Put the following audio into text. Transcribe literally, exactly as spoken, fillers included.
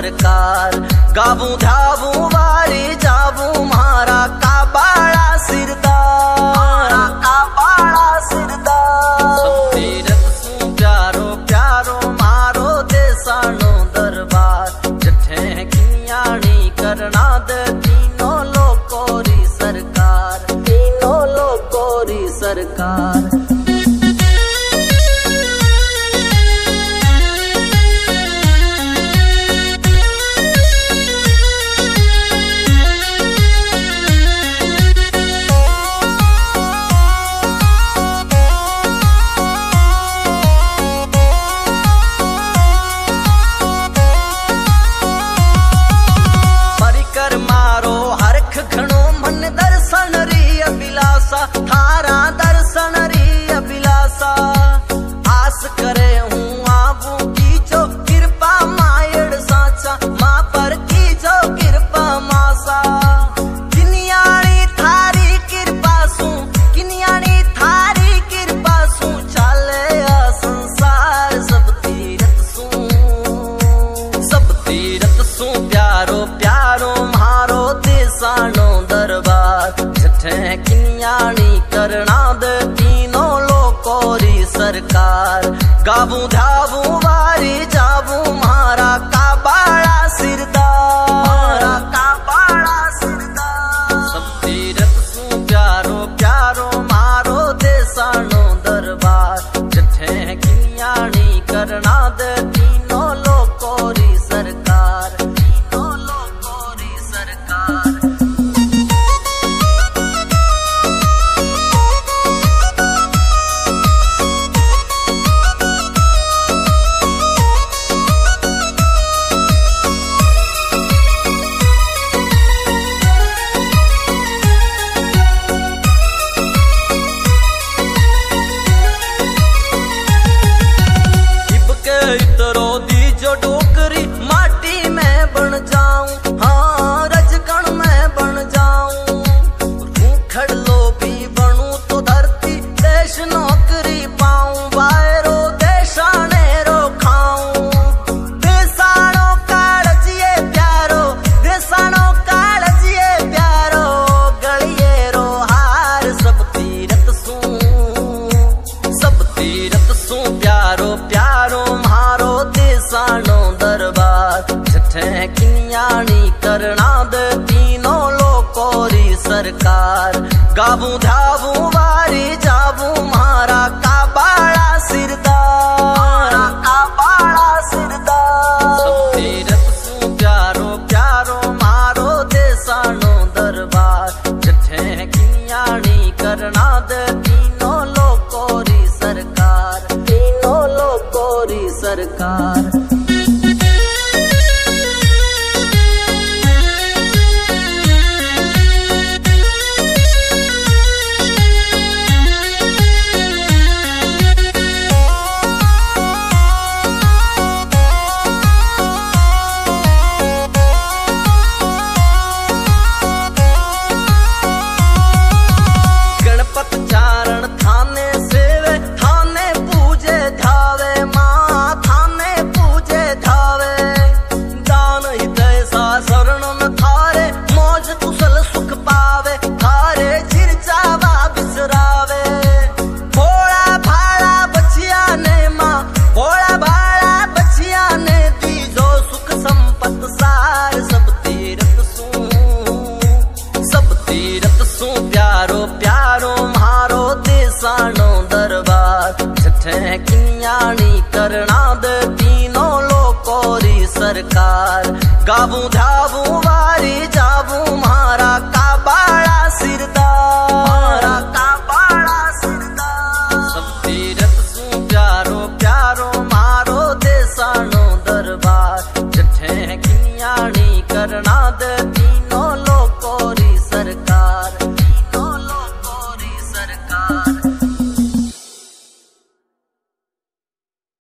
सरकार। गावू धावू वारी जावू मारा काबाड़ा सिरदार, काबाड़ा सिरदार। सब तीरथ सू प्यारो प्यारो मारो देसानो दरबार। जठे कियाणी करना दे तीनों लोगों री सरकार, तीनों लोगों री सरकार। थारा दर्शन री अभिलाषा आस करे हूँ आबू की जो कृपा मायड़ साचा माँ पर की जो कृपा मासा। किनियाणी थारी कृपा सू, किनियाणी थारी कृपा सू चाले आ संसार। सब तीरथ सू, सब तीरथ सू प्यारो प्यारो मारो देसानो दरबार। जठे कियाणी करना दे तीनों लोगों री सरकार। गावू धावू वारी जावू मारा काबाड़ा सिरदार, मारा काबाड़ा सिरदार। सब तीरथ सू प्यारो प्यारो मारो देसानो दरबार। जठे कियाणी करना दे तीनों लोगों री सरकार, तीनों लोगों री सरकार। इतरो दी जो डोकरी माटी में बन जाऊं, हाँ रजकण में बन जाऊं। रूखड़ लोभी बनूं तो धरती देश नौकरी पाऊं। बायरो देशाने रो खाऊं। देसानो कालजिए प्यारो, देसानो कालजिए प्यारो गलिए रो हार। सब तीरथ सू, सब तीरथ सू प्यारो प्यारो मारो देसानो दरबार। जठे कियाणी करना दे तीनों लोगों री सरकार। गावू धावू वारी जावू मारा काबाड़ा सिरदार, काबाड़ा सिरदार। सब तीरथ सू प्यारो प्यारो मारो देसानो दरबार। जठे कियाणी करना दे तीनों लोगों री सरकार, तीनों लोगों री सरकार। गणपत चारण थाने सेवे, थाने पूजे धावे माँ, थाने पूजे धावे। दान हृदय सा शरण में थारे मौज कुशल सुख पावे। थारे चिरचावा बिसरावे। भोला भाड़ा बचिया ने माँ, भोला भाड़ा बचिया ने दी जो सुख संपत सार। सब तीरथ सू, सब तीरथ सू प्यारो प्यारो मारो देसानो दरबार। जठे कियाणी करना दे तीनों लोगों री सरकार। गावू धावू वारी जावू मारा काबाड़ा सिरदार, मारा काबाड़ा सिरदार। सब तीरथ सू प्यारो प्यारो मारो देसानो दरबार। जठे कियाणी करना दे तीनों